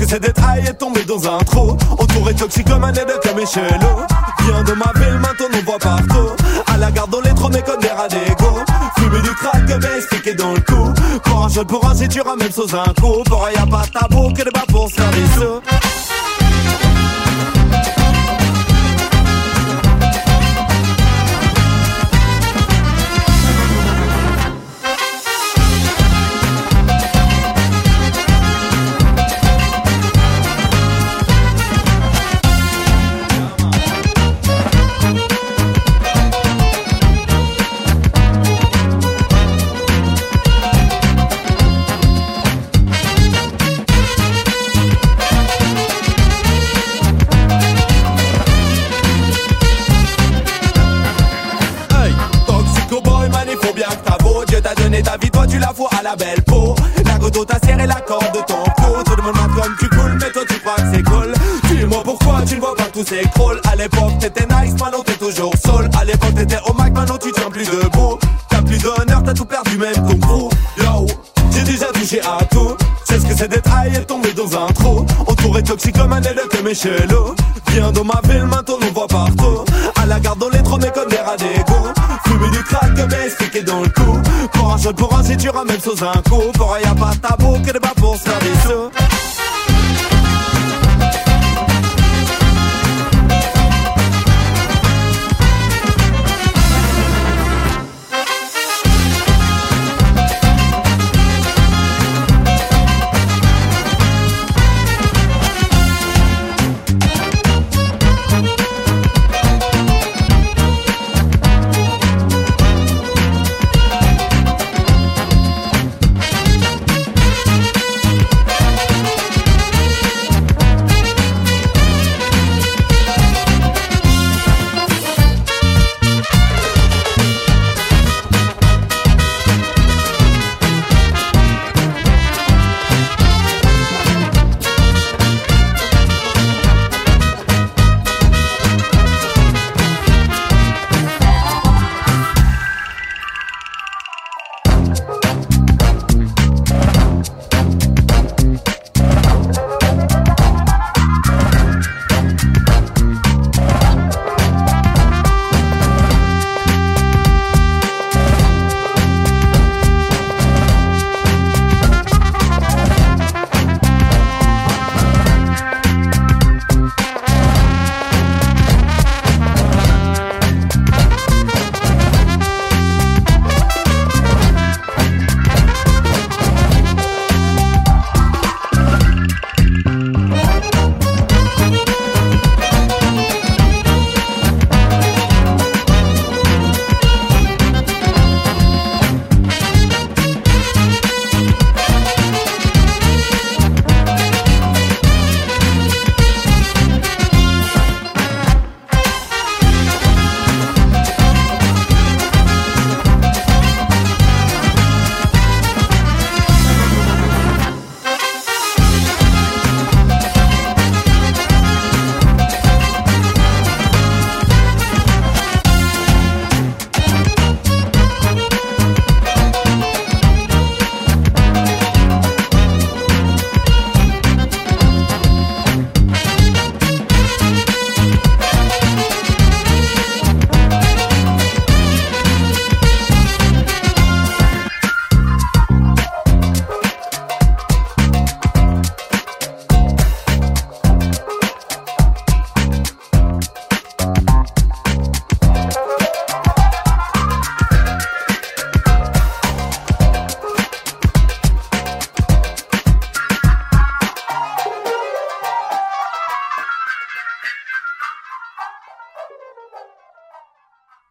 c'est d'être high et tomber dans un trou. Entouré toxicomane et de comme échelon. Viens de ma ville, maintenant on voit partout. À la gare dans les trônes et comme des radégos. Fumer du crack, mais expliqué dans le cou. Pour un jeune, pour un si tu ramènes sous un coup. Pour un y'a pas de tabou, que des bas pour se faire des sous. Ta vie, toi tu la fous à la belle peau. La goutte t'a serré la corde de ton cou. Tout le monde m'a comme tu coules, mais toi tu crois que c'est cool. Dis-moi pourquoi tu ne vois pas tous ces crawls. À l'époque t'étais nice, maintenant t'es toujours soul. À l'époque t'étais au mic, maintenant tu tiens plus debout. T'as plus d'honneur, t'as tout perdu, même ton crew. Yo, j'ai déjà touché à tout. C'est ce que c'est d'être high et tomber dans un trou. Entouré toxicomane et de que mes chelous. Viens dans ma ville, maintenant on voit partout. À la gare dans les trônes et comme des radégos. Fumer du crack, mais expliqué dans le cou. Pour un jeune, pour un si tu ramènes sous un coup. Pour un y'a pas de tabou, que des bas pour se faire des sous.